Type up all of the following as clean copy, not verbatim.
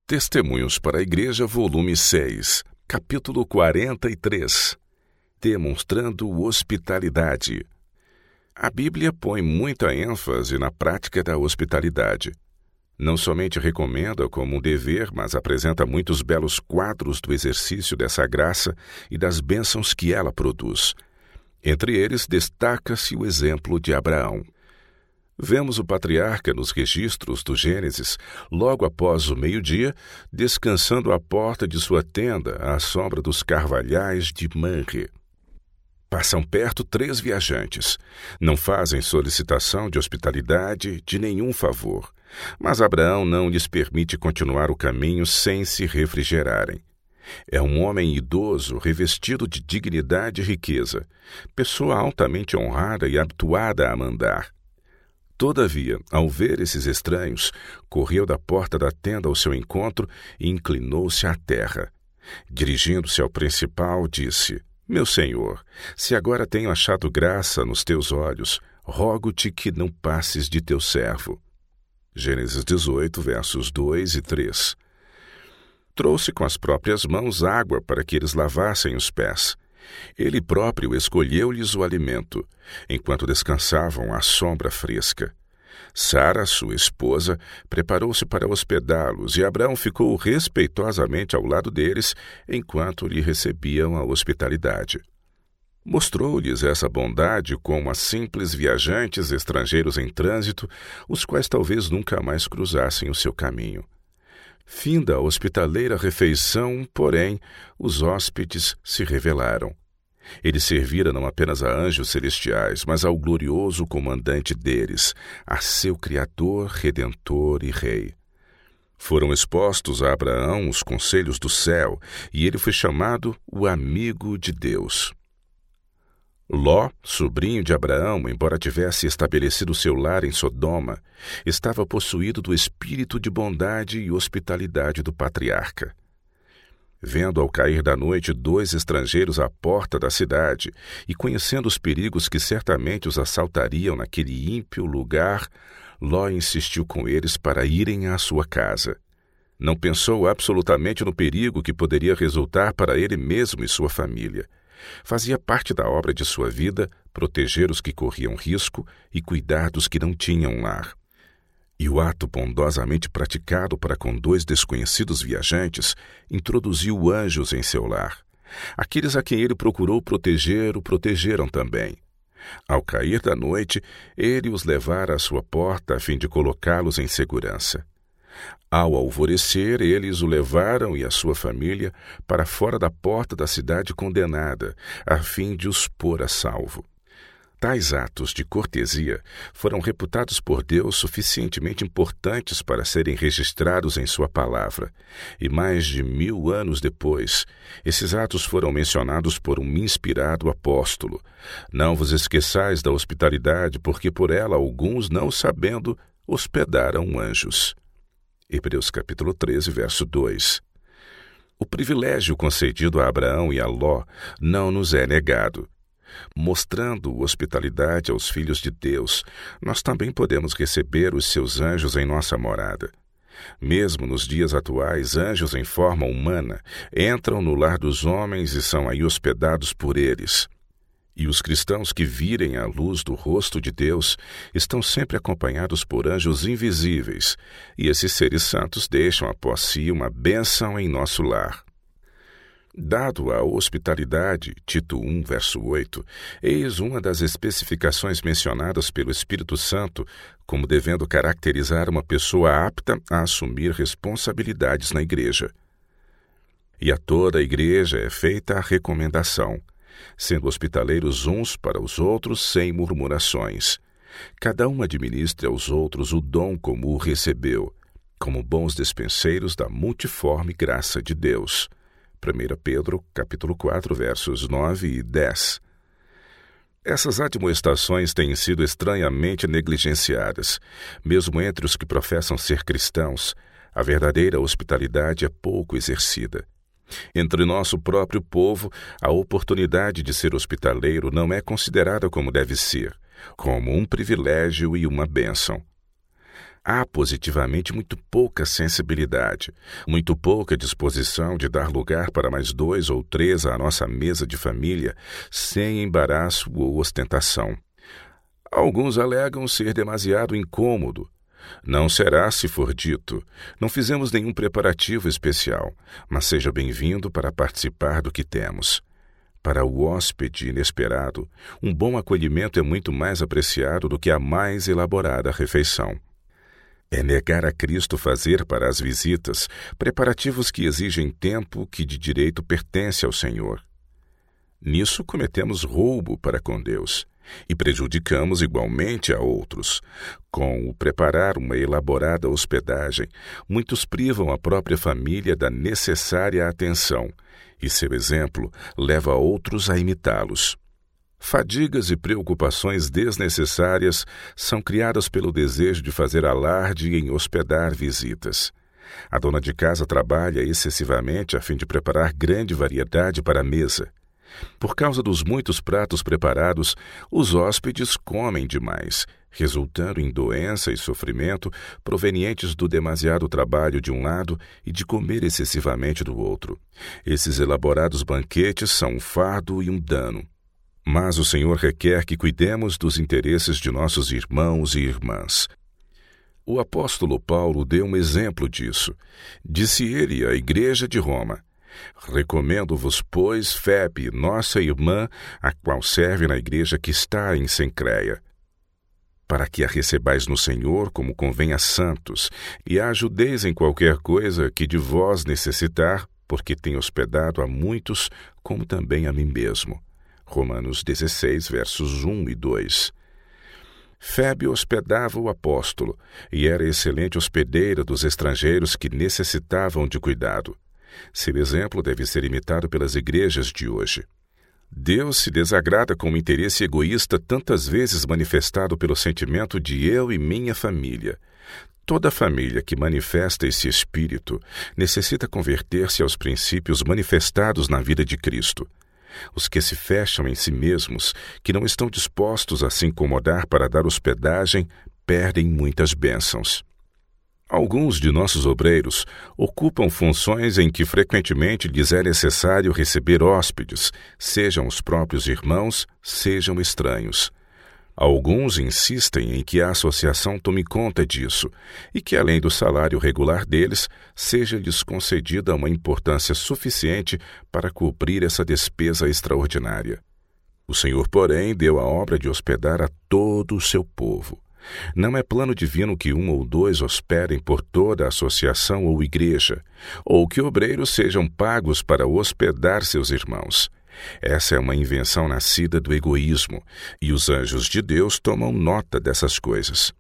Testemunhos para a Igreja, volume 6, capítulo 43. Demonstrando hospitalidade. A Bíblia põe muita ênfase na prática da hospitalidade. Não somente recomenda como um dever, mas apresenta muitos belos quadros do exercício dessa graça e das bênçãos que ela produz. Entre eles, destaca-se o exemplo de Abraão. Vemos o patriarca nos registros do Gênesis, logo após o meio-dia, descansando à porta de sua tenda à sombra dos carvalhais de Manre. Passam perto 3 viajantes. Não fazem solicitação de hospitalidade, de nenhum favor. Mas Abraão não lhes permite continuar o caminho sem se refrigerarem. É um homem idoso, revestido de dignidade e riqueza, pessoa altamente honrada e habituada a mandar. Todavia, ao ver esses estranhos, correu da porta da tenda ao seu encontro e inclinou-se à terra. Dirigindo-se ao principal, disse: Meu senhor, se agora tenho achado graça nos teus olhos, rogo-te que não passes de teu servo. Gênesis 18, versos 2 e 3. Trouxe com as próprias mãos água para que eles lavassem os pés. Ele próprio escolheu-lhes o alimento, enquanto descansavam à sombra fresca. Sara, sua esposa, preparou-se para hospedá-los e Abraão ficou respeitosamente ao lado deles enquanto lhe recebiam a hospitalidade. Mostrou-lhes essa bondade como a simples viajantes estrangeiros em trânsito, os quais talvez nunca mais cruzassem o seu caminho. Finda a hospitaleira refeição, porém, os hóspedes se revelaram. Ele servira não apenas a anjos celestiais, mas ao glorioso comandante deles, a seu Criador, Redentor e Rei. Foram expostos a Abraão os conselhos do céu, e ele foi chamado o amigo de Deus. Ló, sobrinho de Abraão, embora tivesse estabelecido seu lar em Sodoma, estava possuído do espírito de bondade e hospitalidade do patriarca. Vendo ao cair da noite 2 estrangeiros à porta da cidade e conhecendo os perigos que certamente os assaltariam naquele ímpio lugar, Ló insistiu com eles para irem à sua casa. Não pensou absolutamente no perigo que poderia resultar para ele mesmo e sua família. Fazia parte da obra de sua vida proteger os que corriam risco e cuidar dos que não tinham lar. E o ato bondosamente praticado para com 2 desconhecidos viajantes introduziu anjos em seu lar. Aqueles a quem ele procurou proteger o protegeram também. Ao cair da noite, ele os levara à sua porta a fim de colocá-los em segurança. Ao alvorecer, eles o levaram e a sua família para fora da porta da cidade condenada, a fim de os pôr a salvo. Tais atos de cortesia foram reputados por Deus suficientemente importantes para serem registrados em sua palavra, e mais de 1000 anos depois, esses atos foram mencionados por um inspirado apóstolo. Não vos esqueçais da hospitalidade, porque por ela alguns, não sabendo, hospedaram anjos. Hebreus capítulo 13, verso 2. O privilégio concedido a Abraão e a Ló não nos é negado. Mostrando hospitalidade aos filhos de Deus, nós também podemos receber os seus anjos em nossa morada. Mesmo nos dias atuais, anjos em forma humana entram no lar dos homens e são aí hospedados por eles. E os cristãos que virem a luz do rosto de Deus estão sempre acompanhados por anjos invisíveis, e esses seres santos deixam após si uma bênção em nosso lar. Dado a hospitalidade, Tito 1, verso 8, eis uma das especificações mencionadas pelo Espírito Santo como devendo caracterizar uma pessoa apta a assumir responsabilidades na igreja. E a toda a igreja é feita a recomendação, sendo hospitaleiros uns para os outros sem murmurações. Cada um administre aos outros o dom como o recebeu, como bons despenseiros da multiforme graça de Deus. 1 Pedro, capítulo 4, versos 9 e 10. Essas admoestações têm sido estranhamente negligenciadas. Mesmo entre os que professam ser cristãos, a verdadeira hospitalidade é pouco exercida. Entre nosso próprio povo, a oportunidade de ser hospitaleiro não é considerada como deve ser, como um privilégio e uma bênção. há positivamente muito pouca sensibilidade, muito pouca disposição de dar lugar para mais 2 ou 3 à nossa mesa de família, sem embaraço ou ostentação. Alguns alegam ser demasiado incômodo. Não será se for dito. Não fizemos nenhum preparativo especial, mas seja bem-vindo para participar do que temos. Para o hóspede inesperado, um bom acolhimento é muito mais apreciado do que a mais elaborada refeição. É negar a Cristo fazer para as visitas preparativos que exigem tempo que de direito pertence ao Senhor. Nisso cometemos roubo para com Deus e prejudicamos igualmente a outros. Com o preparar uma elaborada hospedagem, muitos privam a própria família da necessária atenção, e seu exemplo leva outros a imitá-los. Fadigas e preocupações desnecessárias são criadas pelo desejo de fazer alarde em hospedar visitas. A dona de casa trabalha excessivamente a fim de preparar grande variedade para a mesa. Por causa dos muitos pratos preparados, os hóspedes comem demais, resultando em doença e sofrimento provenientes do demasiado trabalho de um lado e de comer excessivamente do outro. Esses elaborados banquetes são um fardo e um dano. Mas o Senhor requer que cuidemos dos interesses de nossos irmãos e irmãs. O apóstolo Paulo deu um exemplo disso. Disse ele à igreja de Roma: recomendo-vos, pois, Febe, nossa irmã, a qual serve na igreja que está em Cencreia, para que a recebais no Senhor como convém a santos, e a ajudeis em qualquer coisa que de vós necessitar, porque tem hospedado a muitos, como também a mim mesmo. Romanos 16, versos 1 e 2. Febe hospedava o apóstolo, e era excelente hospedeira dos estrangeiros que necessitavam de cuidado. Seu exemplo deve ser imitado pelas igrejas de hoje. Deus se desagrada com o interesse egoísta tantas vezes manifestado pelo sentimento de eu e minha família. Toda família que manifesta esse espírito necessita converter-se aos princípios manifestados na vida de Cristo. Os que se fecham em si mesmos, que não estão dispostos a se incomodar para dar hospedagem, perdem muitas bênçãos. Alguns de nossos obreiros ocupam funções em que frequentemente lhes é necessário receber hóspedes, sejam os próprios irmãos, sejam estranhos. Alguns insistem em que a associação tome conta disso e que, além do salário regular deles, seja-lhes concedida uma importância suficiente para cobrir essa despesa extraordinária. O Senhor, porém, deu a obra de hospedar a todo o seu povo. Não é plano divino que 1 ou 2 hospedem por toda a associação ou igreja, ou que obreiros sejam pagos para hospedar seus irmãos. Essa é uma invenção nascida do egoísmo, e os anjos de Deus tomam nota dessas coisas.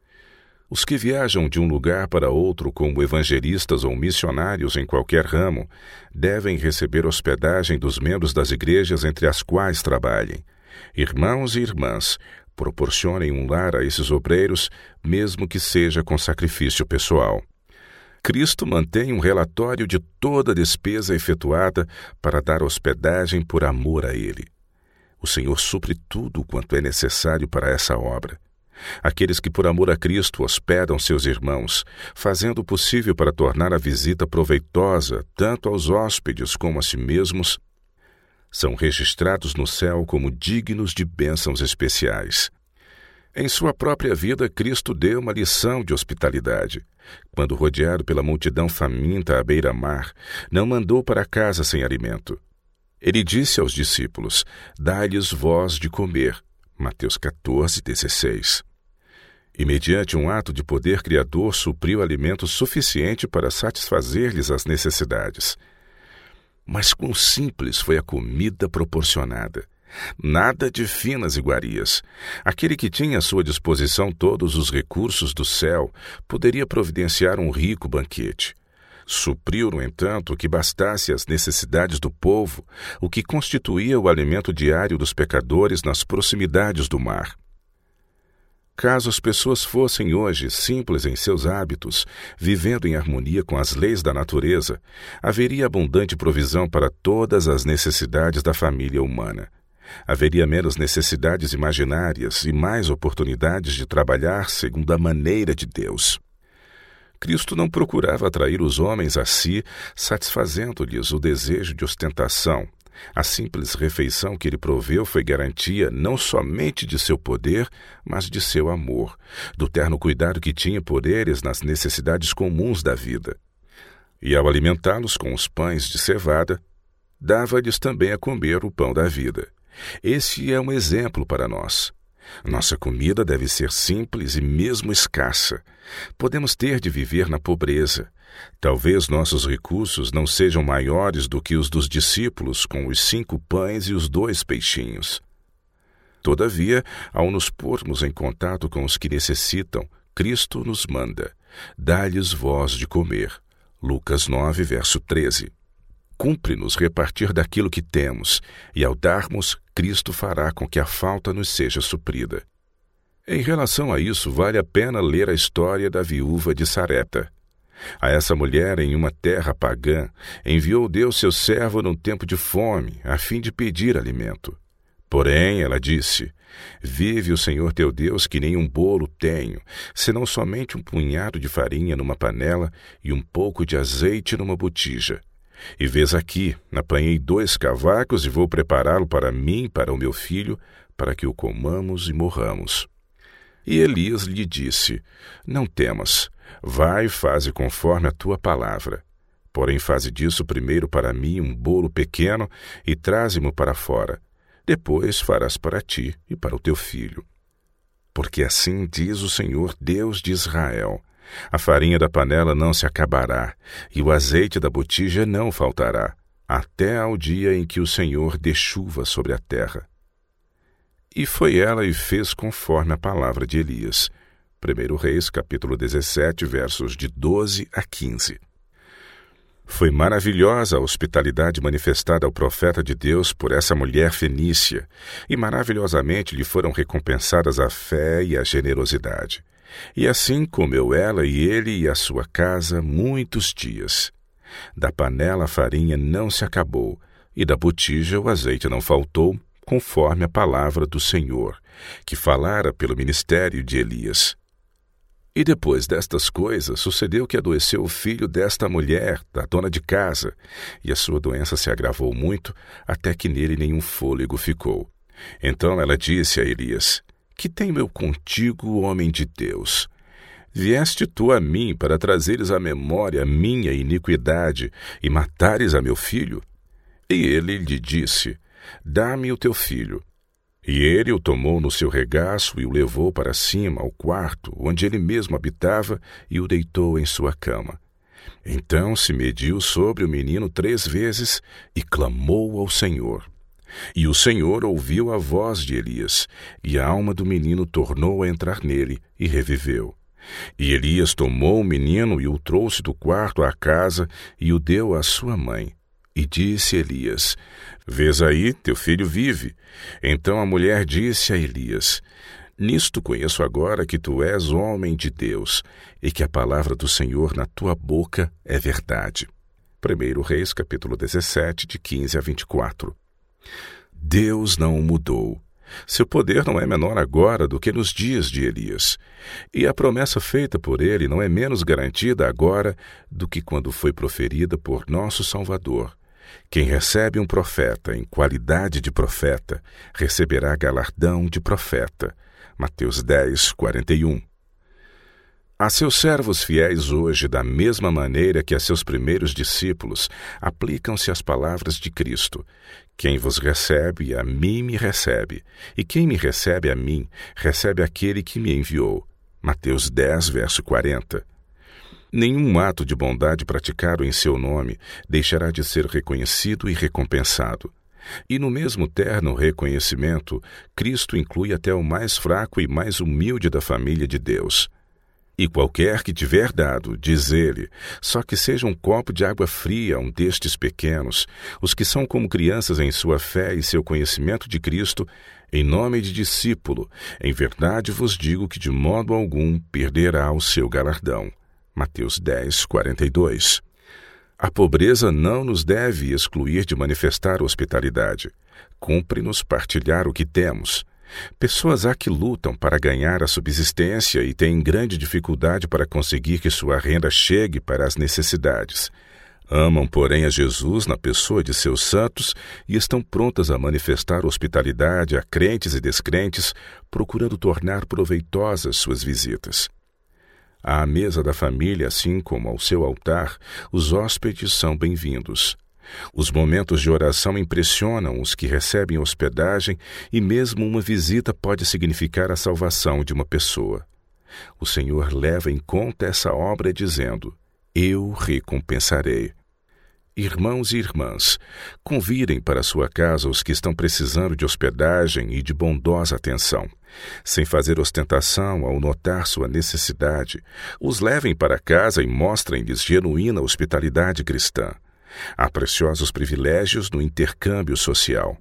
Os que viajam de um lugar para outro como evangelistas ou missionários em qualquer ramo devem receber hospedagem dos membros das igrejas entre as quais trabalhem. Irmãos e irmãs, proporcionem um lar a esses obreiros, mesmo que seja com sacrifício pessoal. Cristo mantém um relatório de toda a despesa efetuada para dar hospedagem por amor a Ele. O Senhor supre tudo quanto é necessário para essa obra. Aqueles que por amor a Cristo hospedam seus irmãos, fazendo o possível para tornar a visita proveitosa tanto aos hóspedes como a si mesmos, são registrados no céu como dignos de bênçãos especiais. Em sua própria vida, Cristo deu uma lição de hospitalidade. Quando rodeado pela multidão faminta à beira-mar, não mandou para casa sem alimento. Ele disse aos discípulos: dai-lhes vós de comer. Mateus 14, 16. E mediante um ato de poder criador supriu alimento suficiente para satisfazer-lhes as necessidades. Mas quão simples foi a comida proporcionada! Nada de finas iguarias. Aquele que tinha à sua disposição todos os recursos do céu poderia providenciar um rico banquete. Supriu, no entanto, que bastasse às necessidades do povo, o que constituía o alimento diário dos pecadores nas proximidades do mar. Caso as pessoas fossem hoje simples em seus hábitos, vivendo em harmonia com as leis da natureza, haveria abundante provisão para todas as necessidades da família humana. Haveria menos necessidades imaginárias e mais oportunidades de trabalhar segundo a maneira de Deus. Cristo não procurava atrair os homens a si, satisfazendo-lhes o desejo de ostentação. A simples refeição que ele proveu foi garantia não somente de seu poder, mas de seu amor, do terno cuidado que tinha por eles nas necessidades comuns da vida. E ao alimentá-los com os pães de cevada, dava-lhes também a comer o pão da vida. Esse é um exemplo para nós. Nossa comida deve ser simples e mesmo escassa. Podemos ter de viver na pobreza. Talvez nossos recursos não sejam maiores do que os dos discípulos com os 5 pães e os 2 peixinhos. Todavia, ao nos pormos em contato com os que necessitam, Cristo nos manda: dá-lhes vós de comer. Lucas 9, verso 13. Cumpre-nos repartir daquilo que temos, e ao darmos, Cristo fará com que a falta nos seja suprida. Em relação a isso, vale a pena ler a história da viúva de Sarepta. A essa mulher, em uma terra pagã, enviou Deus seu servo num tempo de fome, a fim de pedir alimento. Porém, ela disse: vive o Senhor teu Deus que nem um bolo tenho, senão somente um punhado de farinha numa panela e um pouco de azeite numa botija. E vês aqui, apanhei 2 cavacos e vou prepará-lo para mim e para o meu filho, para que o comamos e morramos. E Elias lhe disse: não temas, vai e faze conforme a tua palavra. Porém faze disso primeiro para mim um bolo pequeno e traze-mo para fora. Depois farás para ti e para o teu filho. Porque assim diz o Senhor Deus de Israel: a farinha da panela não se acabará, e o azeite da botija não faltará, até ao dia em que o Senhor dê chuva sobre a terra. E foi ela e fez conforme a palavra de Elias. 1 Reis, capítulo 17, versos de 12 a 15. Foi maravilhosa a hospitalidade manifestada ao profeta de Deus por essa mulher fenícia, e maravilhosamente lhe foram recompensadas a fé e a generosidade. E assim comeu ela e ele e a sua casa muitos dias. Da panela a farinha não se acabou, e da botija o azeite não faltou, conforme a palavra do Senhor, que falara pelo ministério de Elias. E depois destas coisas, sucedeu que adoeceu o filho desta mulher, da dona de casa, e a sua doença se agravou muito, até que nele nenhum fôlego ficou. Então ela disse a Elias: que tenho eu contigo, homem de Deus? Vieste tu a mim para trazeres à memória a minha iniquidade e matares a meu filho? E ele lhe disse: dá-me o teu filho. E ele o tomou no seu regaço e o levou para cima, ao quarto, onde ele mesmo habitava, e o deitou em sua cama. Então se mediu sobre o menino 3 vezes e clamou ao Senhor. E o Senhor ouviu a voz de Elias, e a alma do menino tornou a entrar nele, e reviveu. E Elias tomou o menino e o trouxe do quarto à casa, e o deu à sua mãe. E disse Elias: vês aí, teu filho vive. Então a mulher disse a Elias: nisto conheço agora que tu és homem de Deus, e que a palavra do Senhor na tua boca é verdade. 1 Reis, capítulo 17, de 15 a 24. Deus não o mudou. Seu poder não é menor agora do que nos dias de Elias. E a promessa feita por ele não é menos garantida agora do que quando foi proferida por nosso Salvador. Quem recebe um profeta em qualidade de profeta, receberá galardão de profeta. Mateus 10, 41. A seus servos fiéis hoje, da mesma maneira que a seus primeiros discípulos, aplicam-se as palavras de Cristo: quem vos recebe, a mim me recebe, e quem me recebe a mim, recebe aquele que me enviou. Mateus 10, verso 40. Nenhum ato de bondade praticado em seu nome deixará de ser reconhecido e recompensado. E no mesmo terno reconhecimento, Cristo inclui até o mais fraco e mais humilde da família de Deus. E qualquer que tiver dado, diz ele, só que seja um copo de água fria a um destes pequenos, os que são como crianças em sua fé e seu conhecimento de Cristo, em nome de discípulo, em verdade vos digo que de modo algum perderá o seu galardão. Mateus 10, 42. A pobreza não nos deve excluir de manifestar hospitalidade. Cumpre-nos partilhar o que temos. Pessoas há que lutam para ganhar a subsistência e têm grande dificuldade para conseguir que sua renda chegue para as necessidades. Amam, porém, a Jesus na pessoa de seus santos e estão prontas a manifestar hospitalidade a crentes e descrentes, procurando tornar proveitosas suas visitas. À mesa da família, assim como ao seu altar, os hóspedes são bem-vindos. Os momentos de oração impressionam os que recebem hospedagem e mesmo uma visita pode significar a salvação de uma pessoa. O Senhor leva em conta essa obra dizendo: eu recompensarei. Irmãos e irmãs, convidem para sua casa os que estão precisando de hospedagem e de bondosa atenção. Sem fazer ostentação ao notar sua necessidade, os levem para casa e mostrem-lhes genuína hospitalidade cristã. Há preciosos privilégios no intercâmbio social.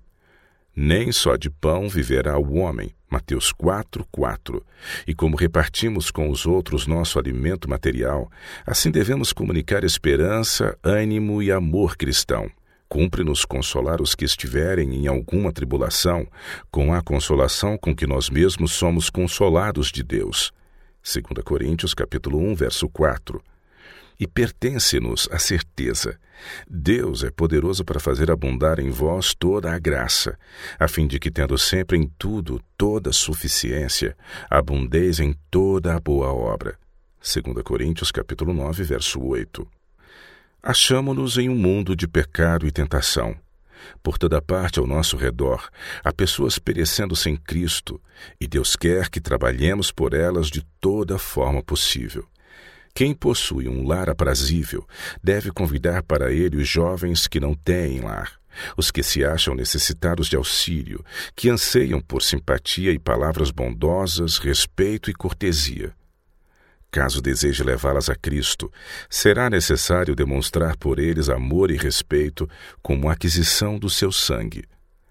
Nem só de pão viverá o homem, Mateus 4:4. E como repartimos com os outros nosso alimento material, assim devemos comunicar esperança, ânimo e amor cristão. Cumpre-nos consolar os que estiverem em alguma tribulação, com a consolação com que nós mesmos somos consolados de Deus. 2 Coríntios capítulo 1, verso 4. E pertence-nos a certeza: Deus é poderoso para fazer abundar em vós toda a graça, a fim de que, tendo sempre em tudo toda suficiência, abundeis em toda a boa obra. 2 Coríntios capítulo 9, verso 8. Achamo-nos em um mundo de pecado e tentação. Por toda parte ao nosso redor, há pessoas perecendo sem Cristo, e Deus quer que trabalhemos por elas de toda forma possível. Quem possui um lar aprazível deve convidar para ele os jovens que não têm lar, os que se acham necessitados de auxílio, que anseiam por simpatia e palavras bondosas, respeito e cortesia. Caso deseje levá-las a Cristo, será necessário demonstrar por eles amor e respeito como aquisição do seu sangue.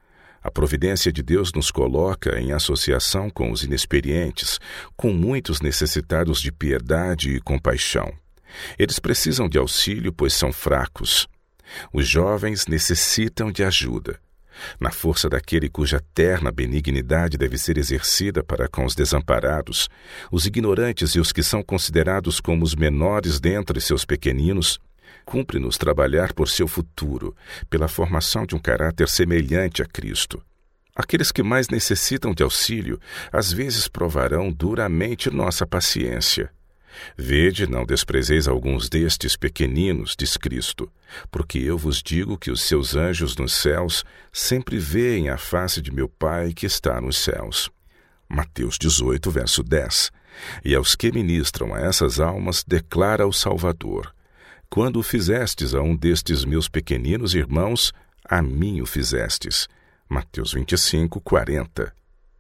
A providência de Deus nos coloca em associação com os inexperientes, com muitos necessitados de piedade e compaixão. Eles precisam de auxílio, pois são fracos. Os jovens necessitam de ajuda. Na força daquele cuja terna benignidade deve ser exercida para com os desamparados, os ignorantes e os que são considerados como os menores dentre seus pequeninos, cumpre-nos trabalhar por seu futuro, pela formação de um caráter semelhante a Cristo. Aqueles que mais necessitam de auxílio, às vezes provarão duramente nossa paciência. Vede, não desprezeis alguns destes pequeninos, diz Cristo, porque eu vos digo que os seus anjos nos céus sempre veem a face de meu Pai que está nos céus. Mateus 18, verso 10. E aos que ministram a essas almas declara o Salvador: quando o fizestes a um destes meus pequeninos irmãos, a mim o fizestes. Mateus 25, 40.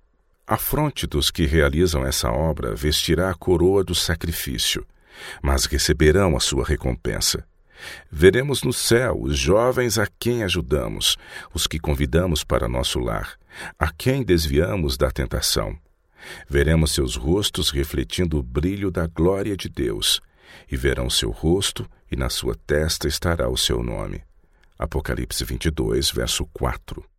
A fronte dos que realizam essa obra vestirá a coroa do sacrifício, mas receberão a sua recompensa. Veremos no céu os jovens a quem ajudamos, os que convidamos para nosso lar, a quem desviamos da tentação. Veremos seus rostos refletindo o brilho da glória de Deus, e verão seu rosto, e na sua testa estará o seu nome. Apocalipse 22, verso 4.